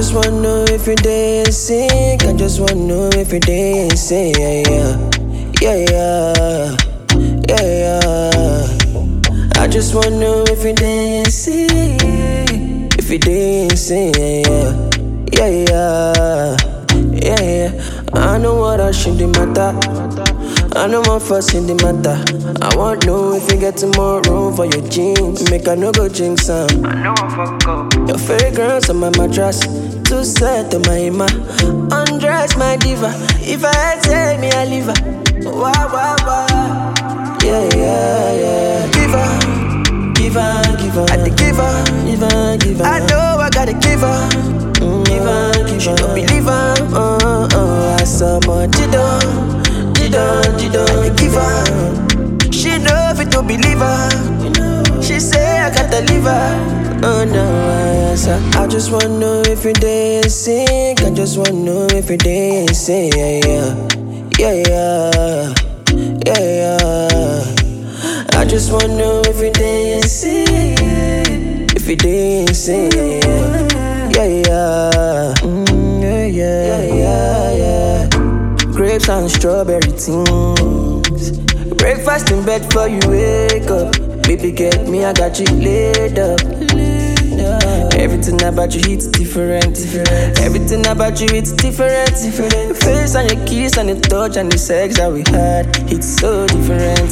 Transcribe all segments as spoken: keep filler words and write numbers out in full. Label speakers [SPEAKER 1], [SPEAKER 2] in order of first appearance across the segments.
[SPEAKER 1] just wanna know if you're dancing. I just wanna know if you're dancing. Yeah, yeah, yeah, yeah, yeah, yeah. I just wanna know if you're dancing. If you're dancing, yeah, yeah, yeah, yeah, yeah. I know what I should do matter. I know my first in the matter. I want know if you get some more room for your jeans. Make I no go jinx some.
[SPEAKER 2] I know I fuck up.
[SPEAKER 1] Your fragrance on my mattress. Too sad to my ima. Undress my diva. If I had take me, I leave her. Wah, wah, wah. Yeah, yeah, yeah. Give her, give her, give her. I had to give her, give her, give her. I know I gotta give her. Mm, give her, give her. She don't believe her. Uh, uh, I saw more Jidon. Jidon, Jidon, I give her. She know if it to believe her. She say I gotta leave her. Oh no, answer. I just wanna know if you're dancing. I just wanna know if you're dancing. Yeah, yeah, yeah, yeah, yeah, yeah. I just wanna know if you're dancing. If you're dancing. Yeah, yeah, mm, yeah, yeah, yeah, yeah. Grapes and strawberry things. Breakfast in bed before you wake up. Baby, get me, I got you laid up. Everything about you hits different. Everything about you it's different. Your face and your kiss and the touch and the sex that we had, it's so different.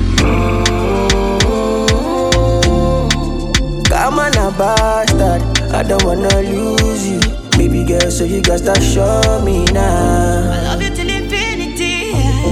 [SPEAKER 1] Come on, a bastard, I don't wanna lose you. Baby girl, so you got to show me now.
[SPEAKER 3] I love you till infinity. Yeah.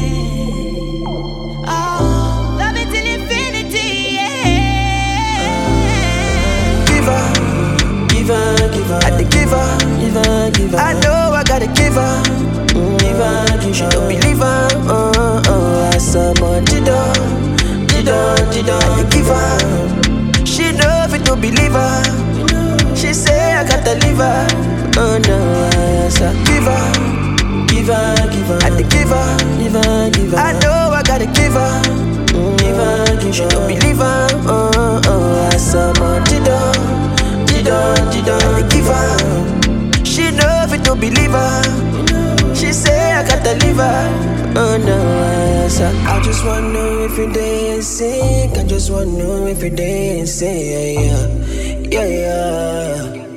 [SPEAKER 3] Oh, love you till infinity. Yeah.
[SPEAKER 1] Give her, give her, give her. I had to give her, give her, give her. I know I gotta give her. Mm, give her, give her. She don't believe her. Uh, uh, I saw more Jidon, Jidon, Jidon. I had to give her. She know if it to believe her. She say I gotta leave her. Oh no, answer. Give her, give her, give her. I had to give her, give her, give her. I know I gotta give her. Mm, give her, give her. She don't believe her. Oh, oh, I saw my Jidon, Jidon, Jidon. I had to give her. She know if it to believe her. She say I gotta leave her. Oh no, answer. I just wanna know if you're dancing. I just wanna know if you're dancing. Yeah, yeah, yeah, yeah.